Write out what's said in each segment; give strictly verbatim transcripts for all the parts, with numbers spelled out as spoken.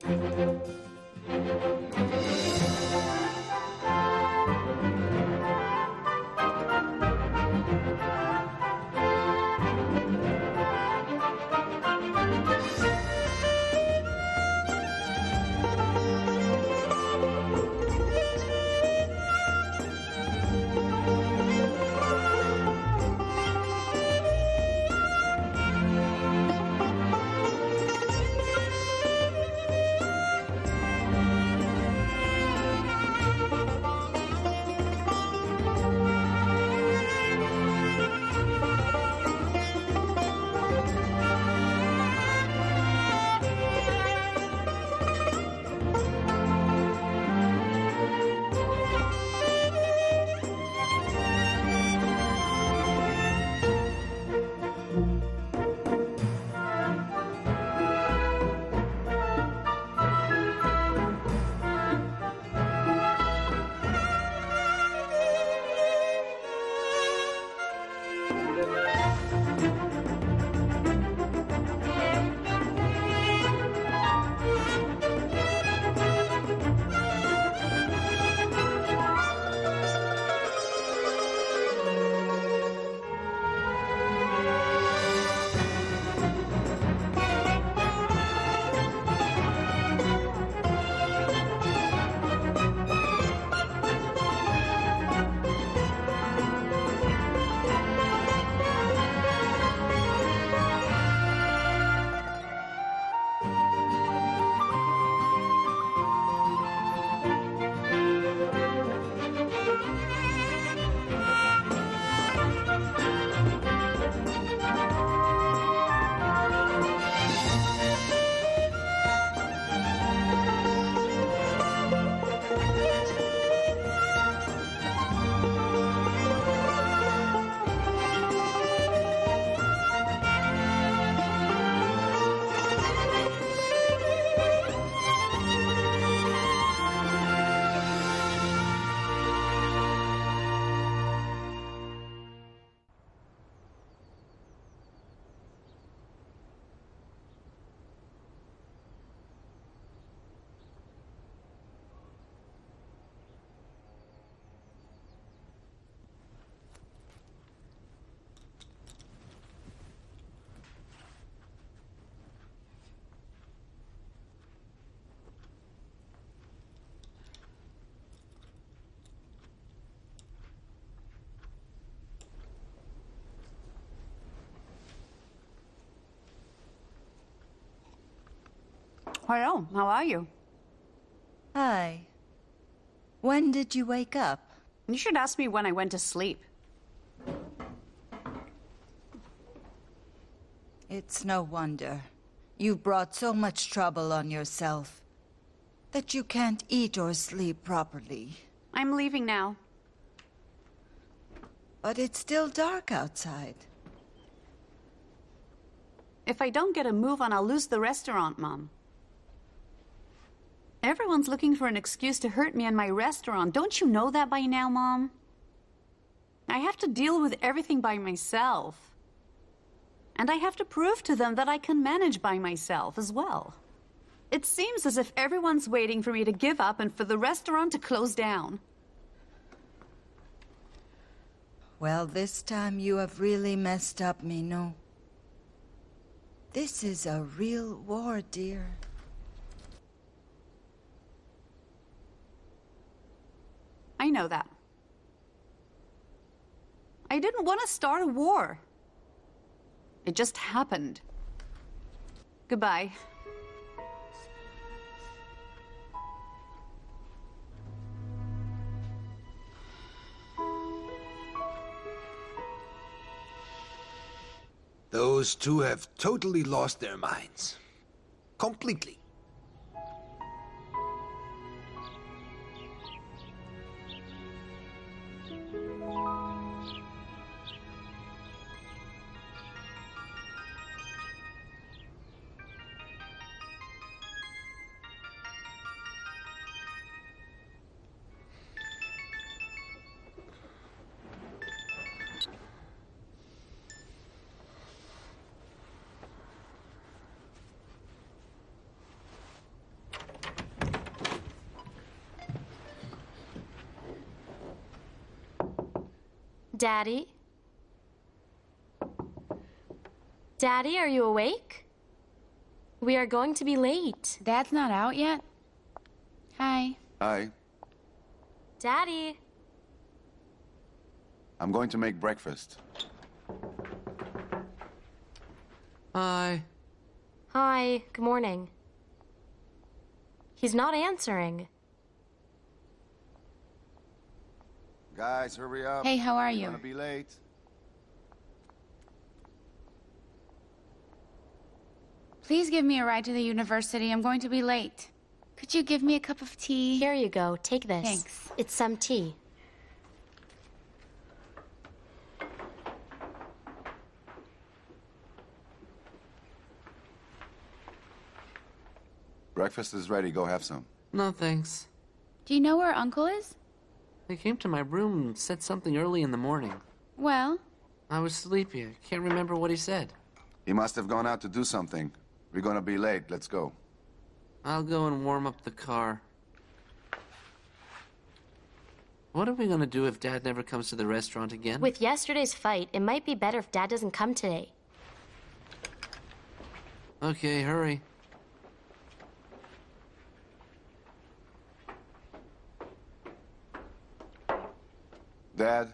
Hello, how are you? Hi. When did you wake up? You should ask me when I went to sleep. It's no wonder. You've brought so much trouble on yourself that you can't eat or sleep properly. I'm leaving now. But it's still dark outside. If I don't get a move on, I'll lose the restaurant, Mom. Everyone's looking for an excuse to hurt me and my restaurant. Don't you know that by now, Mom? I have to deal with everything by myself. And I have to prove to them that I can manage by myself as well. It seems as if everyone's waiting for me to give up and for the restaurant to close down. Well, this time you have really messed up, Minou. This is a real war, dear. I know that. I didn't want to start a war. It just happened. Goodbye. Those two have totally lost their minds. Completely. Daddy? Daddy, are you awake? We are going to be late. Dad's not out yet? Hi. Hi. Daddy? I'm going to make breakfast. Hi. Hi, good morning. He's not answering. Guys, hurry up. Hey, how are We're you? gonna be late. Please give me a ride to the university. I'm going to be late. Could you give me a cup of tea? Here you go, take this. Thanks. It's some tea. Breakfast is ready. Go have some. No, thanks. Do you know where Uncle is? He came to my room and said something early in the morning. Well, I was sleepy. I can't remember what he said. He must have gone out to do something. We're gonna be late. Let's go. I'll go and warm up the car. What are we gonna do if Dad never comes to the restaurant again? With yesterday's fight, it might be better if Dad doesn't come today. Okay, hurry. Dad?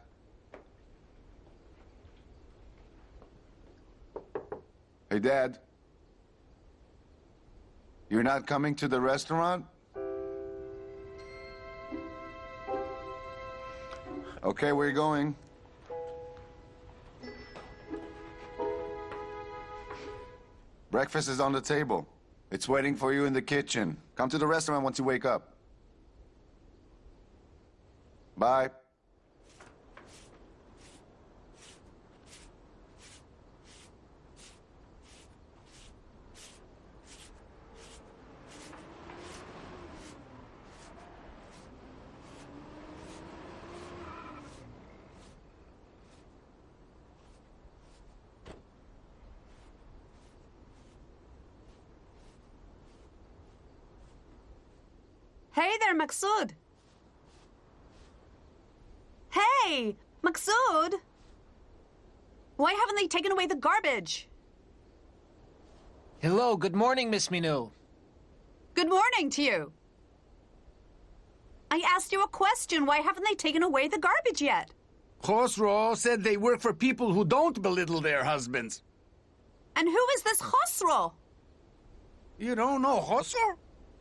Hey, Dad? You're not coming to the restaurant? Okay, where are you going? Breakfast is on the table. It's waiting for you in the kitchen. Come to the restaurant once you wake up. Bye. Hey there, Maqsood. Hey, Maqsood. Why haven't they taken away the garbage? Hello, good morning, Miss Minou. Good morning to you. I asked you a question. Why haven't they taken away the garbage yet? Khosrow said they work for people who don't belittle their husbands. And who is this Khosrow? You don't know Khosrow?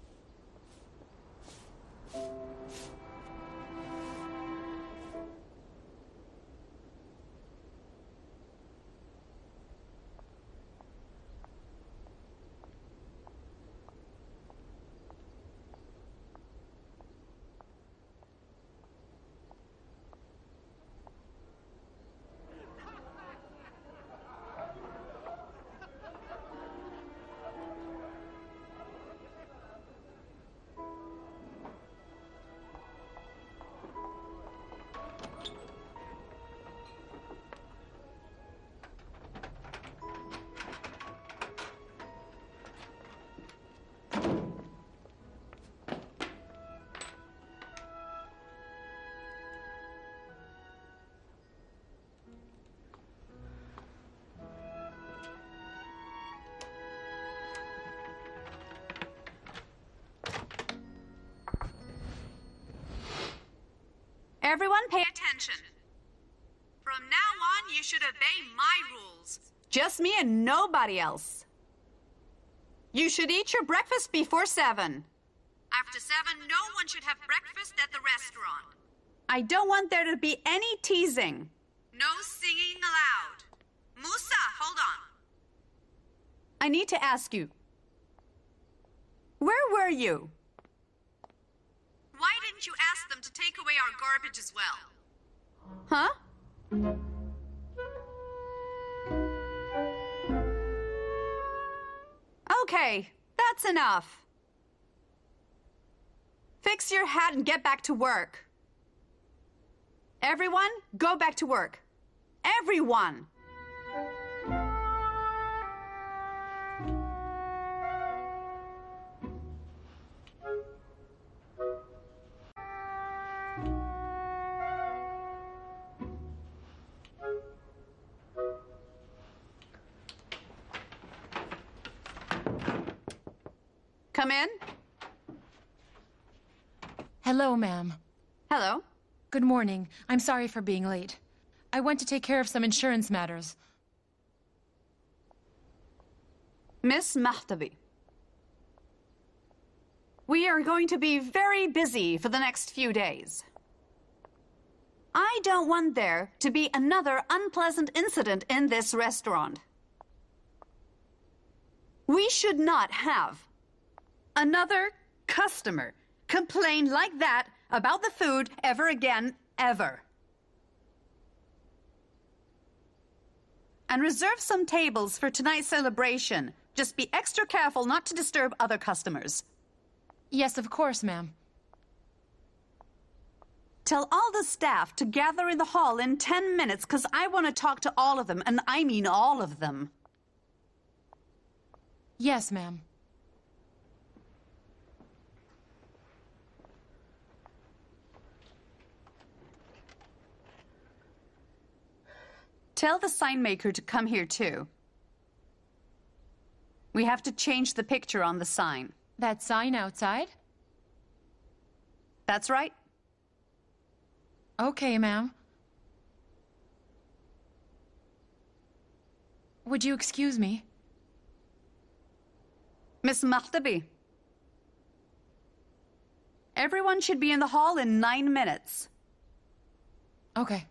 Everyone pay attention. From now on, you should obey my rules. Just me and nobody else. You should eat your breakfast before seven. After seven, no one should have breakfast at the restaurant. I don't want there to be any teasing. No singing allowed. Musa, hold on. I need to ask you. Where were you? Why didn't you ask them to take away our garbage as well? Huh? Okay, that's enough. Fix your hat and get back to work. Everyone, go back to work. Everyone! Come in. Hello, ma'am. Hello. Good morning. I'm sorry for being late. I went to take care of some insurance matters. Miss Mahtabi. We are going to be very busy for the next few days. I don't want there to be another unpleasant incident in this restaurant. We should not have another customer complain like that about the food ever again, ever. And reserve some tables for tonight's celebration. Just be extra careful not to disturb other customers. Yes, of course, ma'am. Tell all the staff to gather in the hall in ten minutes, because I want to talk to all of them, and I mean all of them. Yes, ma'am. Tell the sign maker to come here, too. We have to change the picture on the sign. That sign outside? That's right. Okay, ma'am. Would you excuse me? Miss Mahtabi. Everyone should be in the hall in nine minutes. Okay.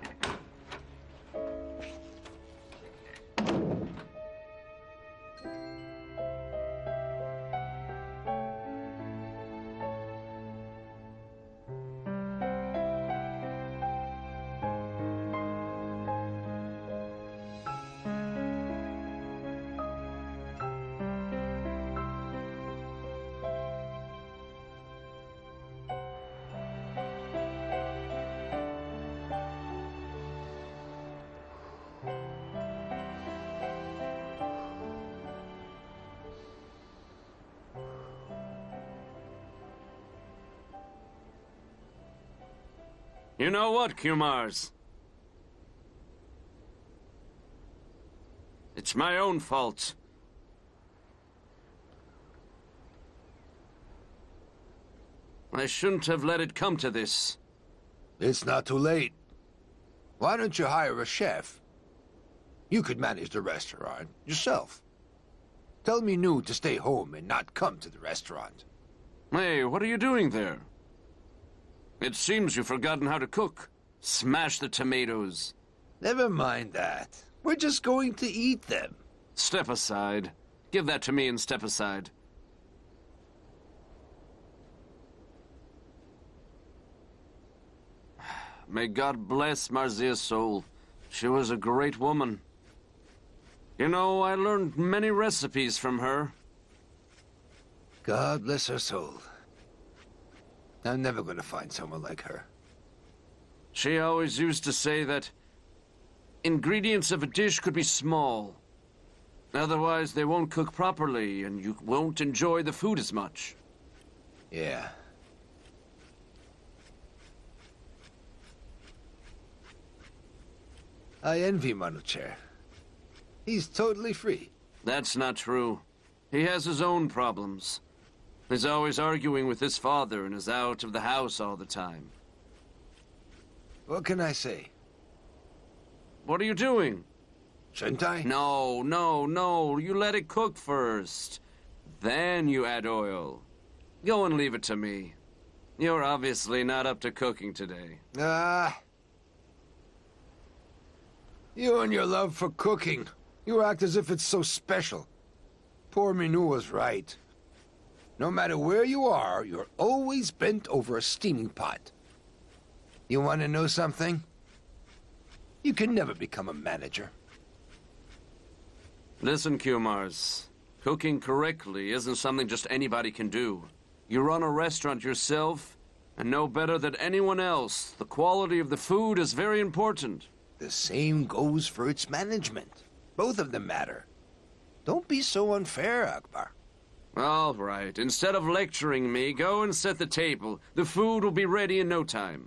You know what, Kumars? It's my own fault. I shouldn't have let it come to this. It's not too late. Why don't you hire a chef? You could manage the restaurant yourself. Tell Minou to stay home and not come to the restaurant. Hey, what are you doing there? It seems you've forgotten how to cook. Smash the tomatoes. Never mind that. We're just going to eat them. Step aside. Give that to me and step aside. May God bless Marzia's soul. She was a great woman. You know, I learned many recipes from her. God bless her soul. I'm never going to find someone like her. She always used to say that ingredients of a dish could be small. Otherwise, they won't cook properly, and you won't enjoy the food as much. Yeah. I envy Manucher. He's totally free. That's not true. He has his own problems. He's always arguing with his father and is out of the house all the time. What can I say? What are you doing? Shouldn't I? No, no, no. You let it cook first. Then you add oil. Go and leave it to me. You're obviously not up to cooking today. Ah. You and your love for cooking. You act as if it's so special. Poor Minou was right. No matter where you are, you're always bent over a steaming pot. You want to know something? You can never become a manager. Listen, Kumars. Cooking correctly isn't something just anybody can do. You run a restaurant yourself, and know better than anyone else, the quality of the food is very important. The same goes for its management. Both of them matter. Don't be so unfair, Akbar. All right. Instead of lecturing me, go and set the table. The food will be ready in no time.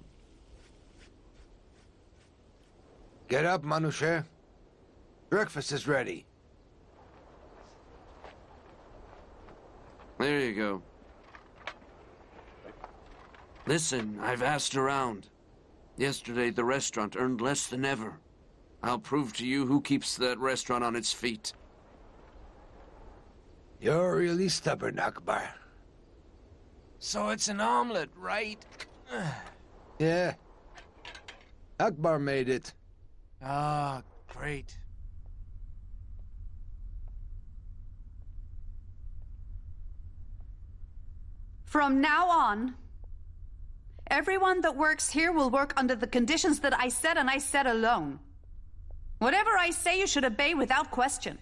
Get up, Manucher. Breakfast is ready. There you go. Listen, I've asked around. Yesterday, the restaurant earned less than ever. I'll prove to you who keeps that restaurant on its feet. You're really stubborn, Akbar. So it's an omelet, right? Yeah. Akbar made it. Ah, great. From now on, everyone that works here will work under the conditions that I set and I set alone. Whatever I say, you should obey without question.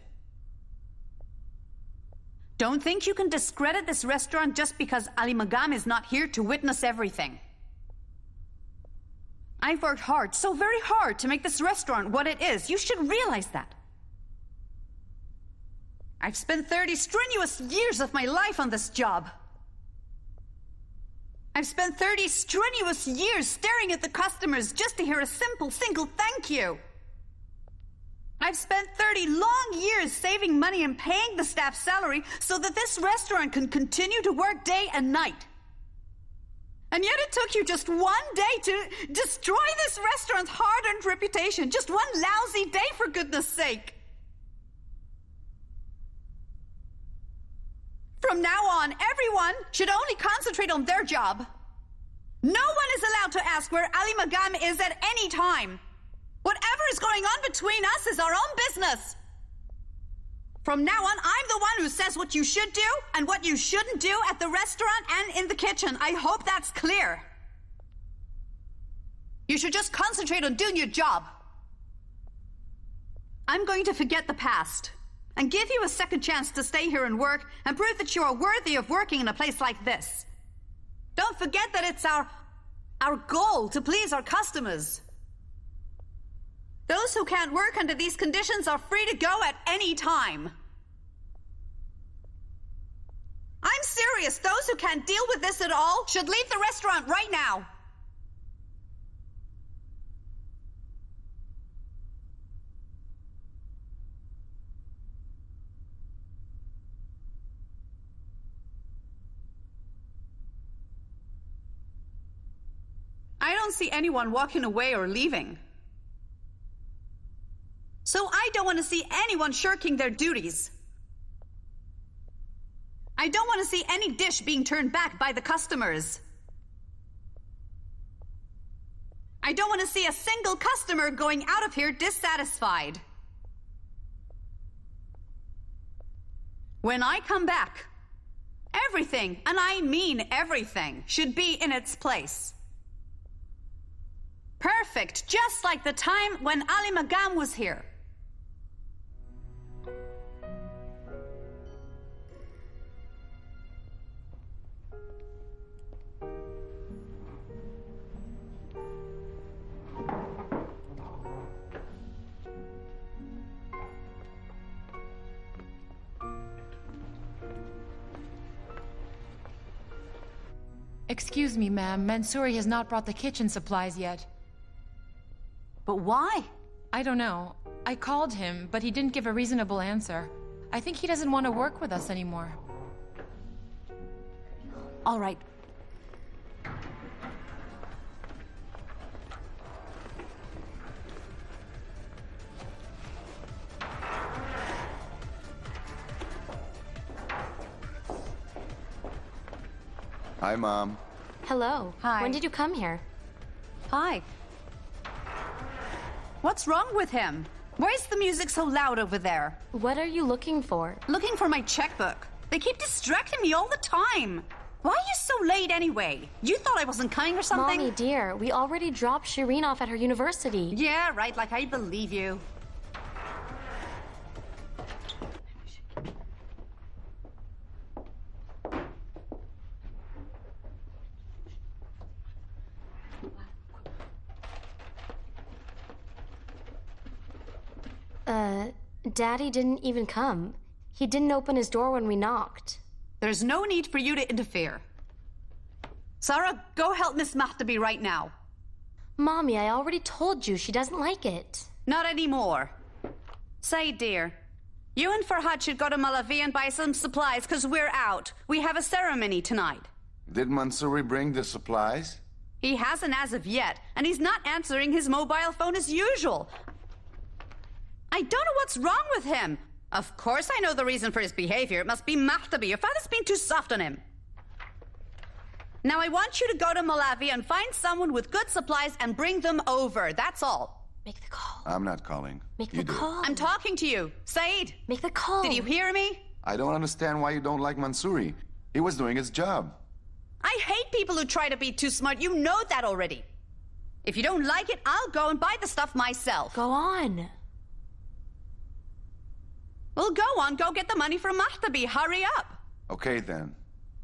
Don't think you can discredit this restaurant just because Ali Magam is not here to witness everything. I've worked hard, so very hard, to make this restaurant what it is. You should realize that. I've spent thirty strenuous years of my life on this job. I've spent thirty strenuous years staring at the customers just to hear a simple, single thank you. I've spent thirty long years saving money and paying the staff salary so that this restaurant can continue to work day and night. And yet it took you just one day to destroy this restaurant's hard-earned reputation. Just one lousy day, for goodness sake. From now on, everyone should only concentrate on their job. No one is allowed to ask where Ali Magam is at any time. Whatever is going on between us is our own business. From now on, I'm the one who says what you should do and what you shouldn't do at the restaurant and in the kitchen. I hope that's clear. You should just concentrate on doing your job. I'm going to forget the past and give you a second chance to stay here and work and prove that you are worthy of working in a place like this. Don't forget that it's our, our goal to please our customers. Those who can't work under these conditions are free to go at any time. I'm serious. Those who can't deal with this at all should leave the restaurant right now. I don't see anyone walking away or leaving. So I don't want to see anyone shirking their duties. I don't want to see any dish being turned back by the customers. I don't want to see a single customer going out of here dissatisfied. When I come back, everything, and I mean everything, should be in its place. Perfect, just like the time when Ali Magam was here. Excuse me, ma'am. Mansouri has not brought the kitchen supplies yet. But why? I don't know. I called him, but he didn't give a reasonable answer. I think he doesn't want to work with us anymore. All right. Hi, Mom. Hello. Hi. When did you come here? Hi. What's wrong with him? Why is the music so loud over there? What are you looking for? Looking for my checkbook. They keep distracting me all the time. Why are you so late anyway? You thought I wasn't coming or something? Mommy, dear, we already dropped Shireen off at her university. Yeah, right, like I believe you. Uh, Daddy didn't even come. He didn't open his door when we knocked. There's no need for you to interfere. Sarah, go help Miss Mahtabi right now. Mommy, I already told you she doesn't like it. Not anymore. Say, dear, You and Farhad should go to Malavi and buy some supplies, because we're out. We have a ceremony tonight. Did Mansouri bring the supplies? He hasn't as of yet, and he's not answering his mobile phone as usual. I don't know what's wrong with him. Of course I know the reason for his behavior. It must be Mahtabi. Your father's been too soft on him. Now I want you to go to Malavi and find someone with good supplies and bring them over. That's all. Make the call. I'm not calling. Make You the do. call. I'm talking to you. Saeed. Make the call. Did you hear me? I don't understand why you don't like Mansouri. He was doing his job. I hate people who try to be too smart. You know that already. If you don't like it, I'll go and buy the stuff myself. Go on. Well, go on. Go get the money from Mahtabi. Hurry up. Okay, then.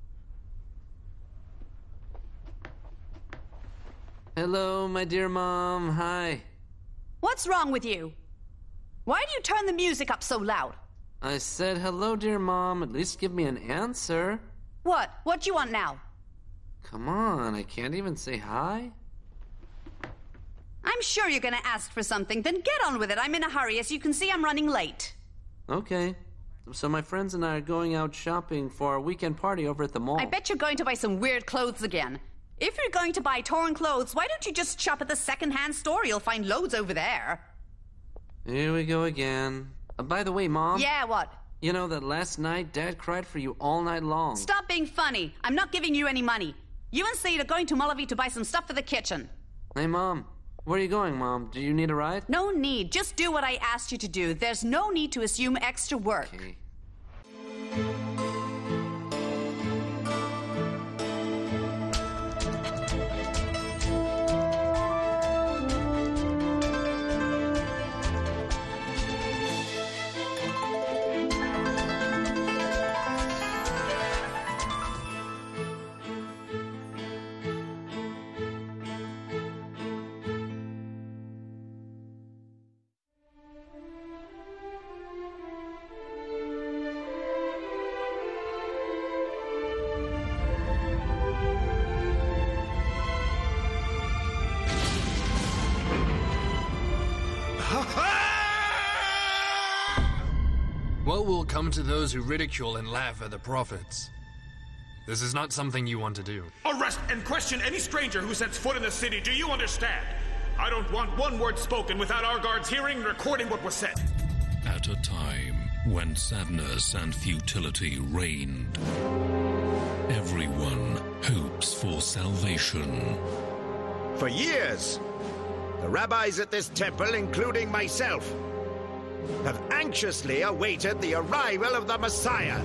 Hello, my dear mom. Hi. What's wrong with you? Why do you turn the music up so loud? I said hello, dear mom. At least give me an answer. What? What do you want now? Come on, I can't even say hi. I'm sure you're gonna ask for something. Then get on with it. I'm in a hurry. As you can see, I'm running late. Okay. So my friends and I are going out shopping for our weekend party over at the mall. I bet you're going to buy some weird clothes again. If you're going to buy torn clothes, why don't you just shop at the second-hand store? You'll find loads over there. Here we go again. Uh, by the way, Mom. Yeah, what? You know that last night Dad cried for you all night long. Stop being funny. I'm not giving you any money. You and Saeed are going to Malavi to buy some stuff for the kitchen. Hey, Mom. Where are you going, Mom? Do you need a ride? No need. Just do what I asked you to do. There's no need to assume extra work. Okay. What will come to those who ridicule and laugh at the prophets? This is not something you want to do. Arrest and question any stranger who sets foot in the city, do you understand? I don't want one word spoken without our guards hearing and recording what was said. At a time when sadness and futility reigned, everyone hopes for salvation. For years, the rabbis at this temple, including myself, have anxiously awaited the arrival of the Messiah.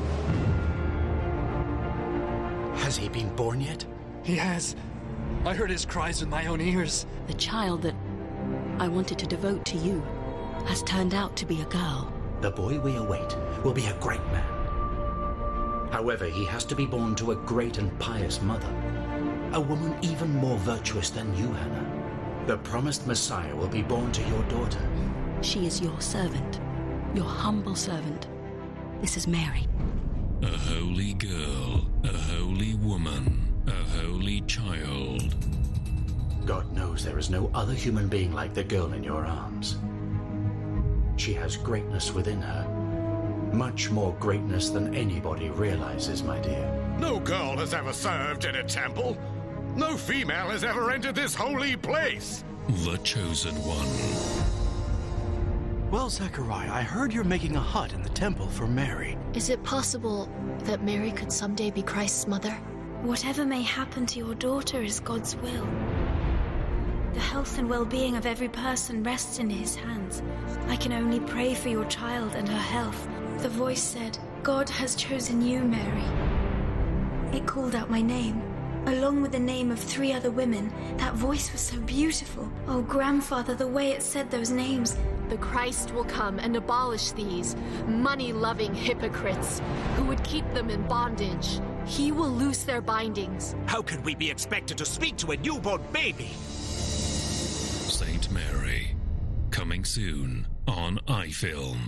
Has he been born yet? He has. I heard his cries with my own ears. The child that I wanted to devote to you has turned out to be a girl. The boy we await will be a great man. However, he has to be born to a great and pious mother, a woman even more virtuous than you, Hannah. The promised Messiah will be born to your daughter. She is your servant, your humble servant. This is Mary. A holy girl, a holy woman, a holy child. God knows there is no other human being like the girl in your arms. She has greatness within her. Much more greatness than anybody realizes, my dear. No girl has ever served in a temple. No female has ever entered this holy place. The chosen one. Well, Zechariah, I heard you're making a hut in the temple for Mary. Is it possible that Mary could someday be Christ's mother? Whatever may happen to your daughter is God's will. The health and well-being of every person rests in his hands. I can only pray for your child and her health. The voice said, God has chosen you, Mary. It called out my name, along with the name of three other women. That voice was so beautiful. Oh, grandfather, the way it said those names. The Christ will come and abolish these money-loving hypocrites who would keep them in bondage. He will loose their bindings. How could we be expected to speak to a newborn baby? Saint Mary, coming soon on iFilm.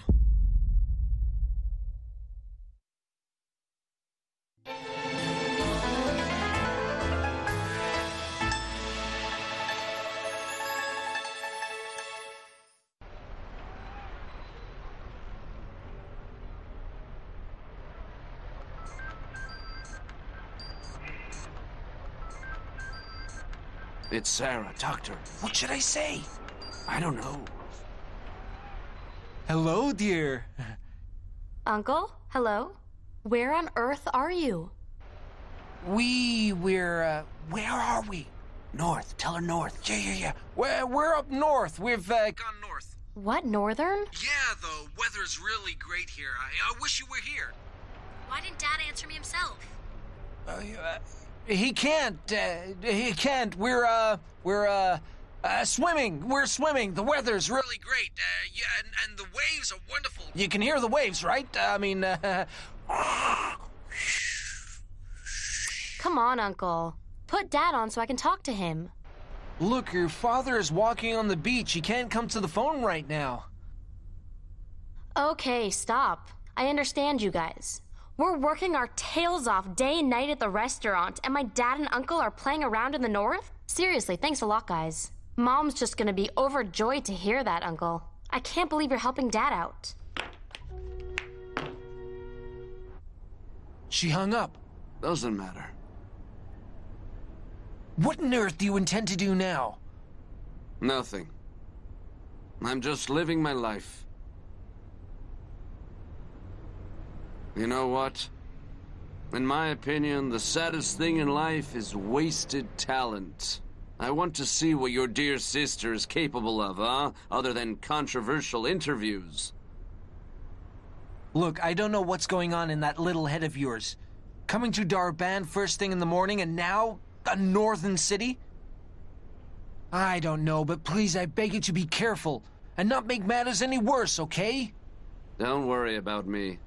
It's Sarah. Talk to her. What should I say? I don't know. Hello, dear. Uncle? Hello? Where on earth are you? We, we're, uh, where are we? North. Tell her north. Yeah, yeah, yeah. We're, we're up north. We've, uh, gone north. What, northern? Yeah, the weather's really great here. I, I wish you were here. Why didn't Dad answer me himself? Uh, uh, he can't, uh, he can't. We're, uh, we're, uh, uh, swimming. We're swimming. The weather's really great. Uh, yeah, and, and the waves are wonderful. You can hear the waves, right? I mean, uh... Come on, Uncle. Put Dad on so I can talk to him. Look, your father is walking on the beach. He can't come to the phone right now. Okay, stop. I understand you guys. We're working our tails off day and night at the restaurant, and my dad and uncle are playing around in the north? Seriously, thanks a lot, guys. Mom's just gonna be overjoyed to hear that, Uncle. I can't believe you're helping Dad out. She hung up. Doesn't matter. What on earth do you intend to do now? Nothing. I'm just living my life. You know what? In my opinion, the saddest thing in life is wasted talent. I want to see what your dear sister is capable of, huh? Other than controversial interviews. Look, I don't know what's going on in that little head of yours. Coming to Darban first thing in the morning, and now a northern city? I don't know, but please, I beg you to be careful and not make matters any worse, okay? Don't worry about me.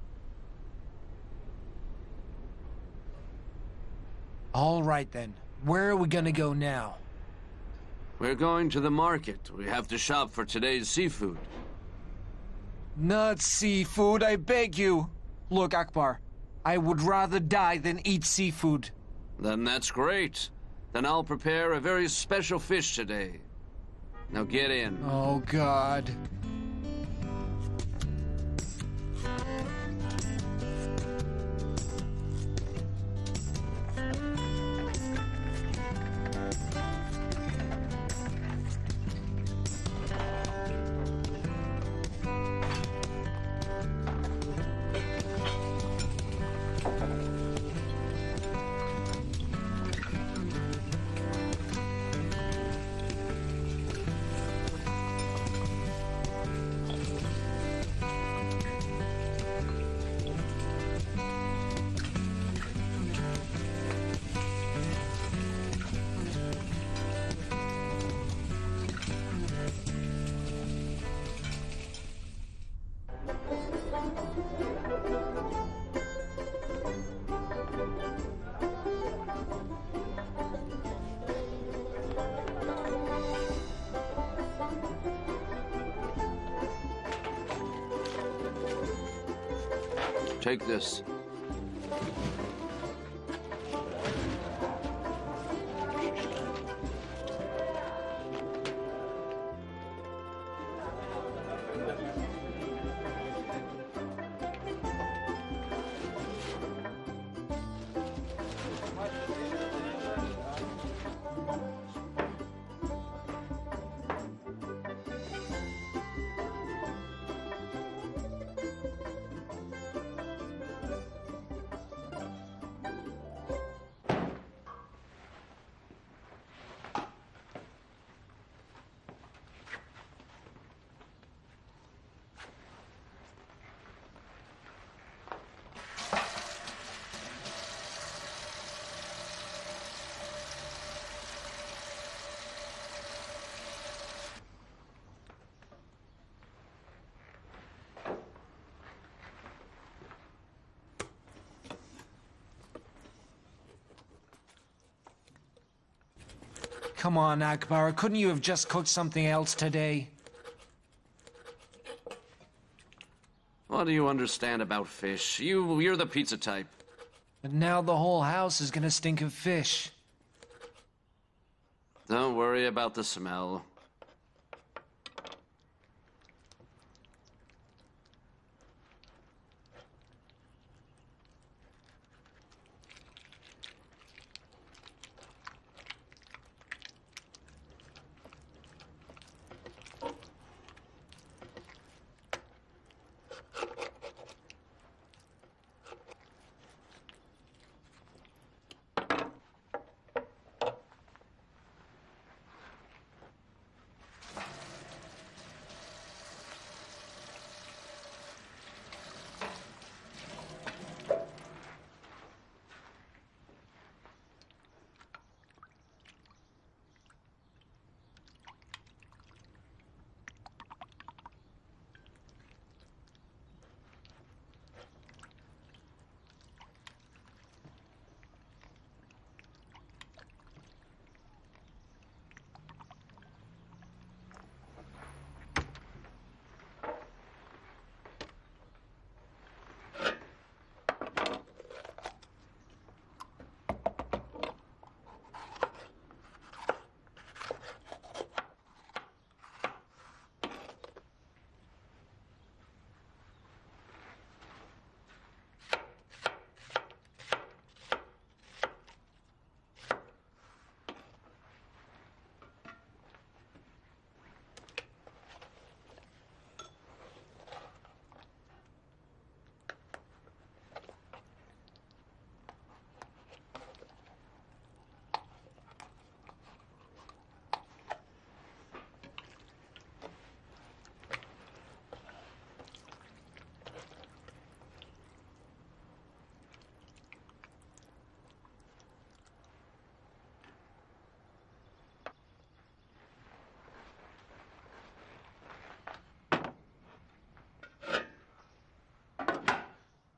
All right, then. Where are we gonna go now? We're going to the market. We have to shop for today's seafood. Not seafood, I beg you. Look, Akbar, I would rather die than eat seafood. Then that's great. Then I'll prepare a very special fish today. Now get in. Oh, God. Take this. Come on, Akbar. Couldn't you have just cooked something else today? What do you understand about fish? You, you're the pizza type. But now the whole house is gonna stink of fish. Don't worry about the smell.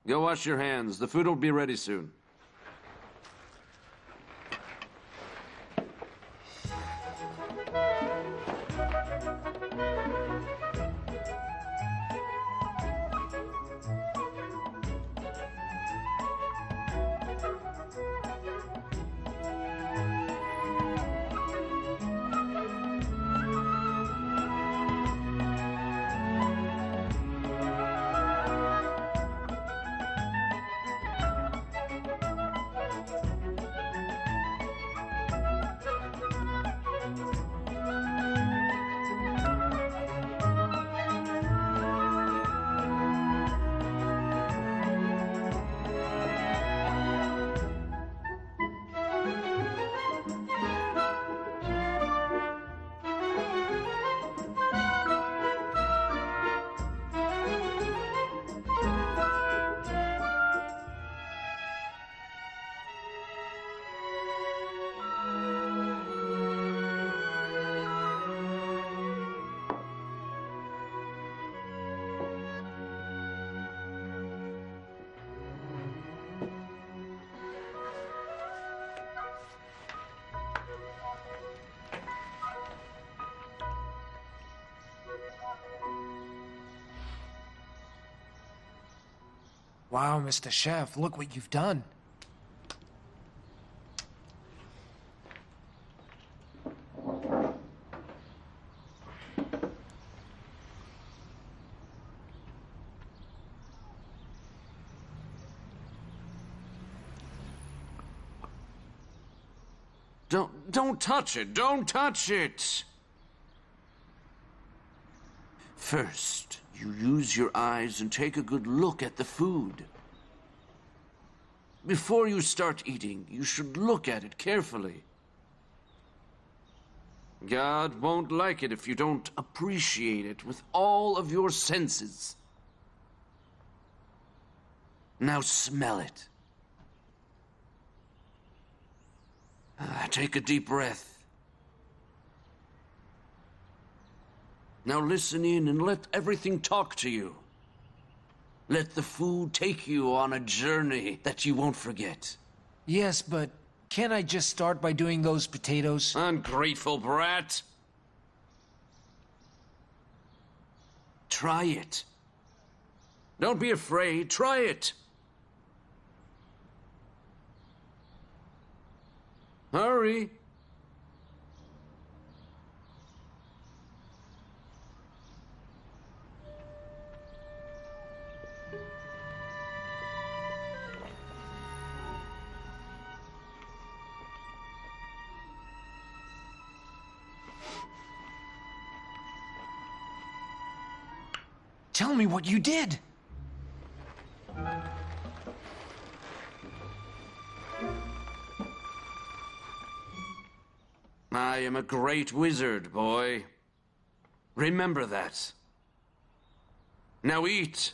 Go wash your hands. The food will be ready soon. Wow, Mister Chef, look what you've done. Don't, don't touch it. Don't touch it. First, you use your eyes and take a good look at the food. Before you start eating, you should look at it carefully. God won't like it if you don't appreciate it with all of your senses. Now smell it. Uh, take a deep breath. Now listen in and let everything talk to you. Let the food take you on a journey that you won't forget. Yes, but can't I just start by doing those potatoes? Ungrateful brat. Try it. Don't be afraid. Try it. Hurry. Tell me what you did. I am a great wizard, boy. Remember that. Now eat.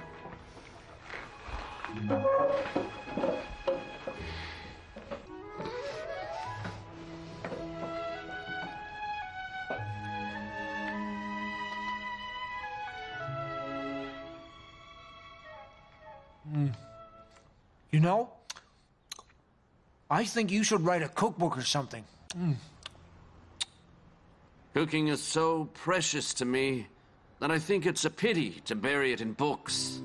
Mm. You know, I think you should write a cookbook or something. Mm. Cooking is so precious to me that I think it's a pity to bury it in books.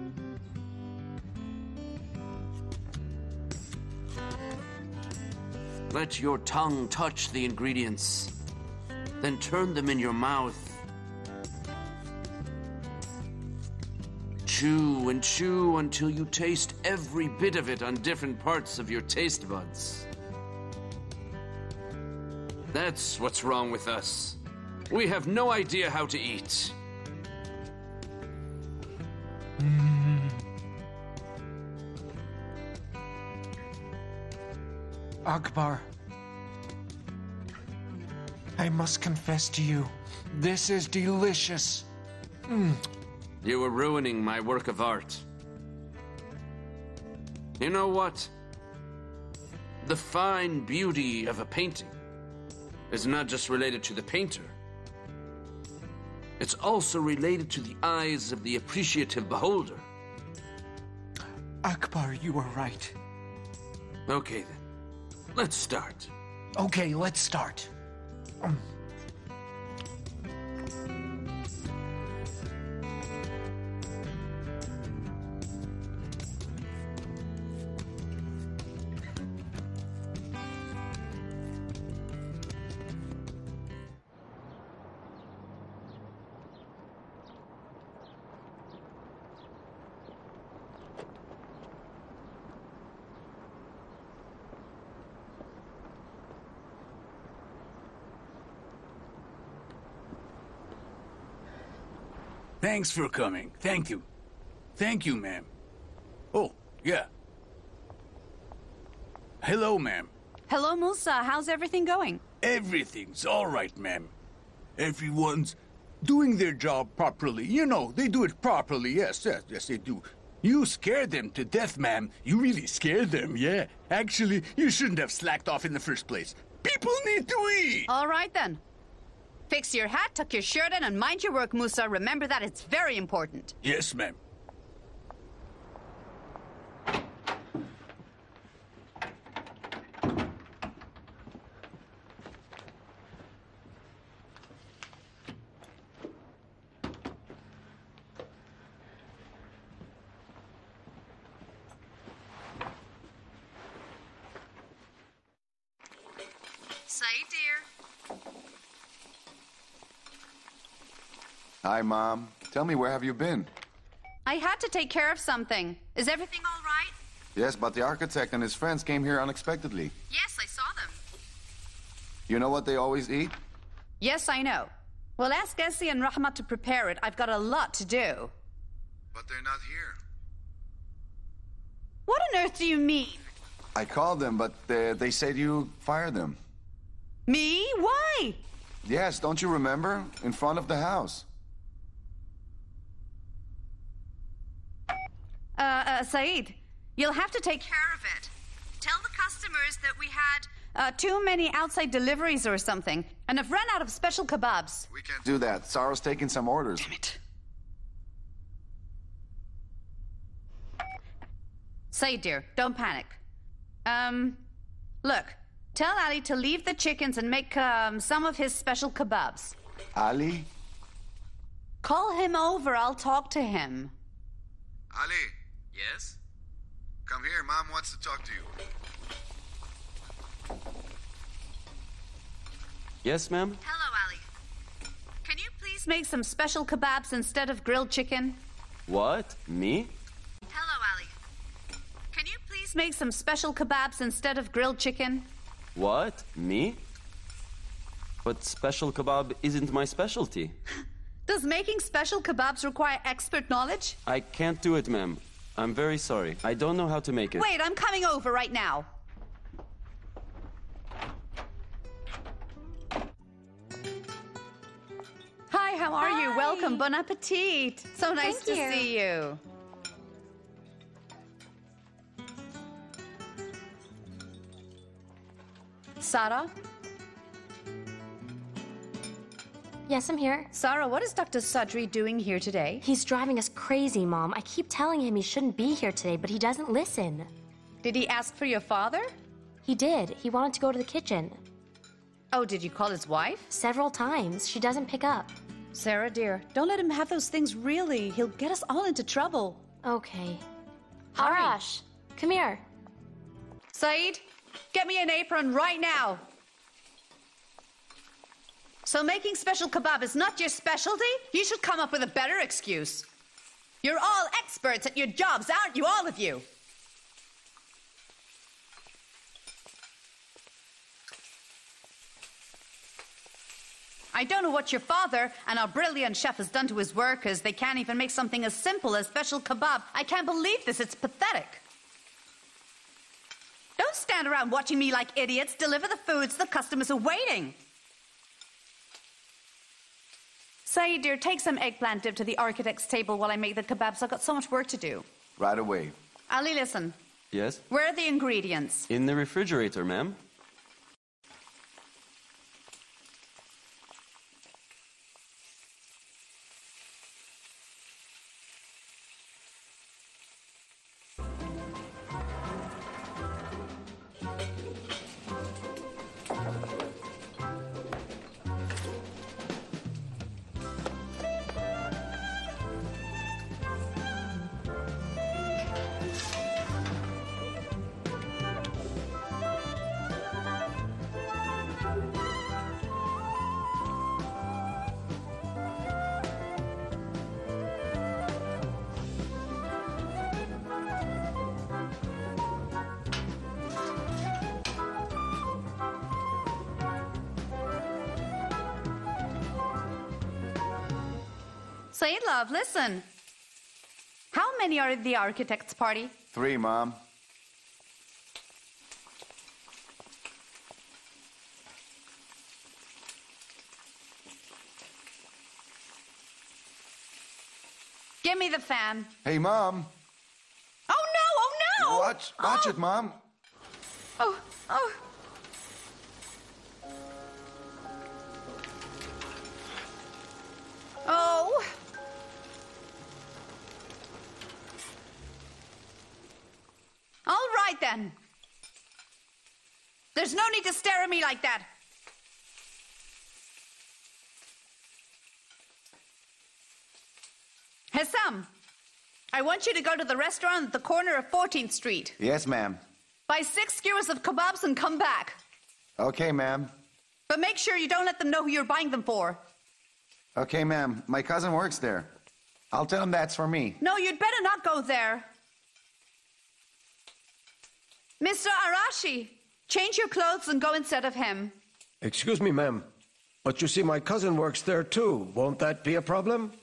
Let your tongue touch the ingredients, then turn them in your mouth. Chew and chew until you taste every bit of it on different parts of your taste buds. That's what's wrong with us. We have no idea how to eat. Mm. Akbar, I must confess to you, this is delicious. Mm. You are ruining my work of art. You know what? The fine beauty of a painting is not just related to the painter. It's also related to the eyes of the appreciative beholder. Akbar, you were right. Okay, then. Let's start. Okay, let's start. Um. Thanks for coming. Thank you. Thank you, ma'am. Oh, yeah. Hello, ma'am. Hello, Musa. How's everything going? Everything's all right, ma'am. Everyone's doing their job properly. You know, they do it properly. Yes, yes, yes, they do. You scared them to death, ma'am. You really scared them, yeah. Actually, you shouldn't have slacked off in the first place. People need to eat! All right, then. Fix your hat, tuck your shirt in, and mind your work, Musa. Remember that it's very important. Yes, ma'am. Saeed, dear. Hi, Mom. Tell me, where have you been? I had to take care of something. Is everything all right? Yes, but the architect and his friends came here unexpectedly. Yes, I saw them. You know what they always eat? Yes, I know. Well, ask Essie and Rahmat to prepare it. I've got a lot to do. But they're not here. What on earth do you mean? I called them, but they, they said you fired them. Me? Why? Yes, don't you remember? In front of the house. Uh, uh, Saeed, you'll have to take care of it. Tell the customers that we had uh, too many outside deliveries or something, and have run out of special kebabs. We can't do that. Sarah's taking some orders. Damn it. Saeed, dear, don't panic. Um, look, tell Ali to leave the chickens and make um, some of his special kebabs. Ali? Call him over. I'll talk to him. Ali. Yes? Come here. Mom wants to talk to you. Yes, ma'am? Hello, Ali. Can you please make some special kebabs instead of grilled chicken? What? Me? Hello, Ali. Can you please make some special kebabs instead of grilled chicken? What? Me? But special kebab isn't my specialty. Does making special kebabs require expert knowledge? I can't do it, ma'am. I'm very sorry. I don't know how to make it. Wait, I'm coming over right now. Hi, how are Hi. you? Welcome. Bon appetit. So nice Thank to you. see you. Sarah? Yes, I'm here. Sarah, what is Doctor Sadri doing here today? He's driving us crazy, Mom. I keep telling him he shouldn't be here today, but he doesn't listen. Did he ask for your father? He did. He wanted to go to the kitchen. Oh, did you call his wife? Several times. She doesn't pick up. Sarah, dear, don't let him have those things really. He'll get us all into trouble. Okay. Hurry. Arash, come here. Saeed, get me an apron right now. So making special kebab is not your specialty? You should come up with a better excuse. You're all experts at your jobs, aren't you, all of you? I don't know what your father and our brilliant chef has done to his workers. They can't even make something as simple as special kebab. I can't believe this. It's pathetic. Don't stand around watching me like idiots. Deliver the foods the customers are waiting. Saeed, dear, take some eggplant dip to the architect's table while I make the kebabs. I've got so much work to do. Right away. Ali, listen. Yes? Where are the ingredients? In the refrigerator, ma'am. Say, love, listen. How many are at the architect's party? Three, Mom. Give me the fan. Hey, Mom. Oh, no! Oh, no! Watch, watch oh. it, Mom. Oh, oh. Oh. All right, then. There's no need to stare at me like that. Hessam, I want you to go to the restaurant at the corner of fourteenth street. Yes, ma'am. Buy six skewers of kebabs and come back. Okay, ma'am. But make sure you don't let them know who you're buying them for. Okay, ma'am. My cousin works there. I'll tell him that's for me. No, you'd better not go there. Mister Arashi, change your clothes and go instead of him. Excuse me, ma'am. But you see, my cousin works there too. Won't that be a problem?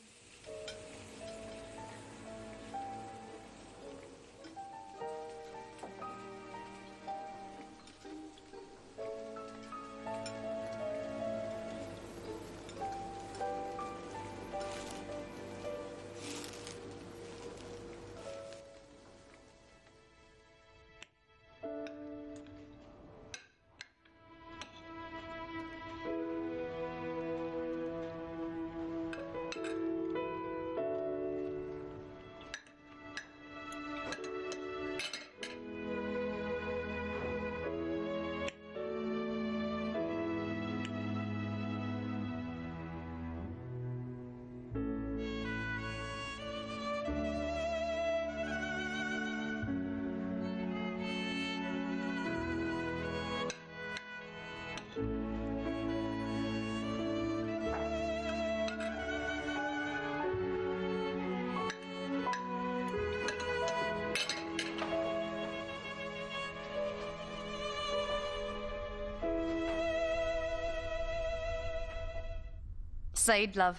Said, love.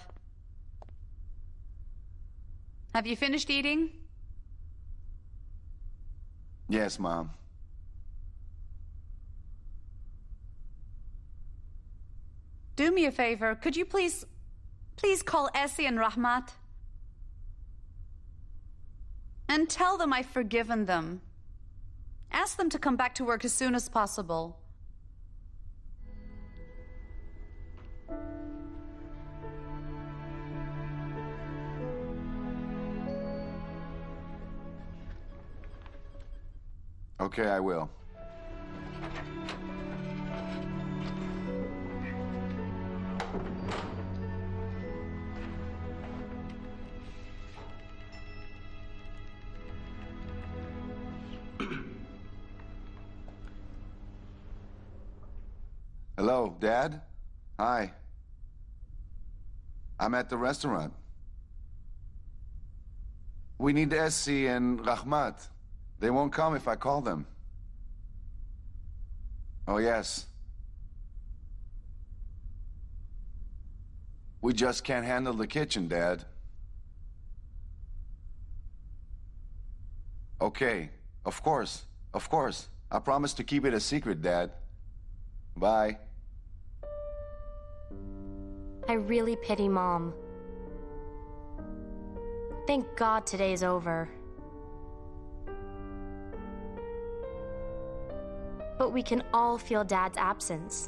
Have you finished eating? Yes, Mom. Do me a favor. Could you please, please call Essie and Rahmat? And tell them I've forgiven them. Ask them to come back to work as soon as possible. Okay, I will. Hello, Dad? Hi. I'm at the restaurant. We need Essie and Rahmat. They won't come if I call them. Oh, yes. We just can't handle the kitchen, Dad. Okay, of course, of course. I promise to keep it a secret, Dad. Bye. I really pity Mom. Thank God today's over. But we can all feel Dad's absence.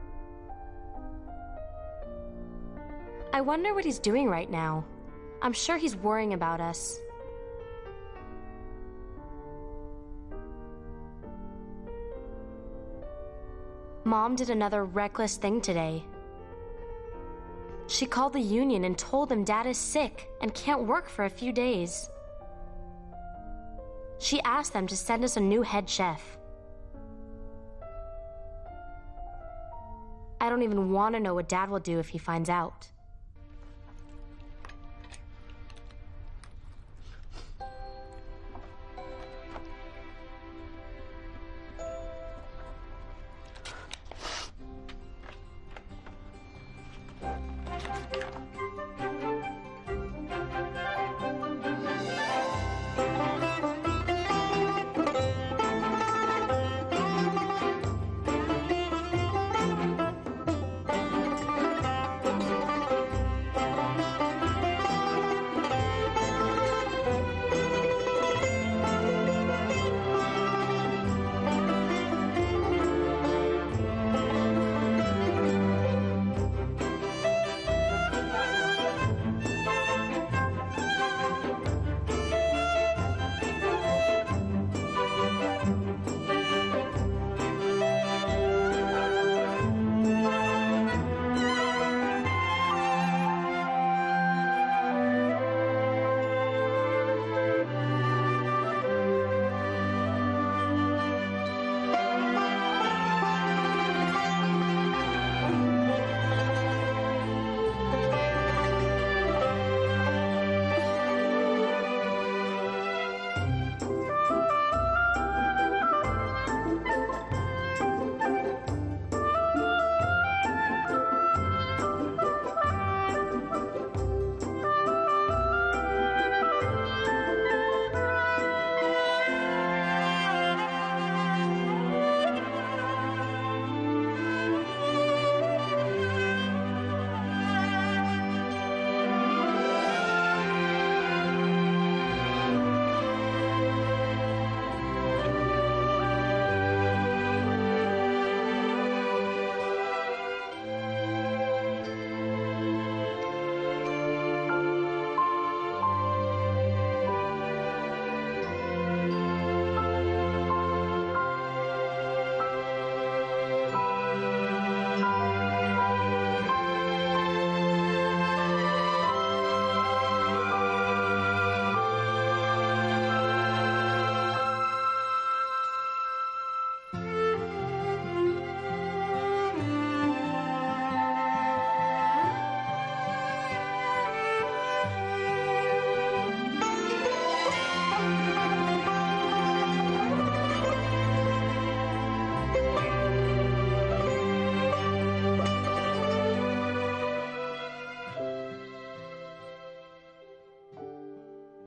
I wonder what he's doing right now. I'm sure he's worrying about us. Mom did another reckless thing today. She called the union and told them Dad is sick and can't work for a few days. She asked them to send us a new head chef. I don't even want to know what Dad will do if he finds out.